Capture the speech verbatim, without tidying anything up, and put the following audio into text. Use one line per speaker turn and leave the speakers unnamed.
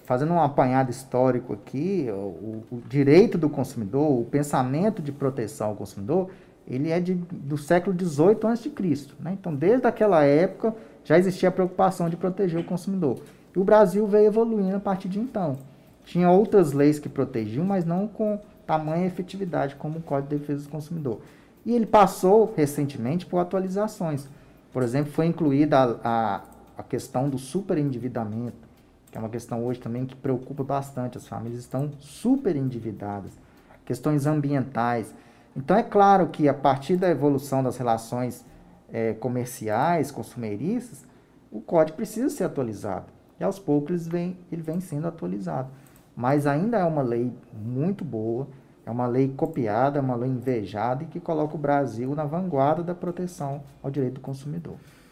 fazendo um apanhado histórico aqui, o, o direito do consumidor, o pensamento de proteção ao consumidor, ele é de, do século dezoito antes de Cristo, né? Então, desde aquela época, já existia a preocupação de proteger o consumidor. E o Brasil veio evoluindo a partir de então. Tinha outras leis que protegiam, mas não com tamanha efetividade como o Código de Defesa do Consumidor. E ele passou recentemente por atualizações. Por exemplo, foi incluída a, a, a questão do superendividamento, que é uma questão hoje também que preocupa bastante. As famílias estão super endividadas. Questões ambientais. Então, é claro que a partir da evolução das relações é, comerciais, consumeristas, o código precisa ser atualizado. E aos poucos ele vem, ele vem sendo atualizado. Mas ainda é uma lei muito boa, é uma lei copiada, é uma lei invejada e que coloca o Brasil na vanguarda da proteção ao direito do consumidor.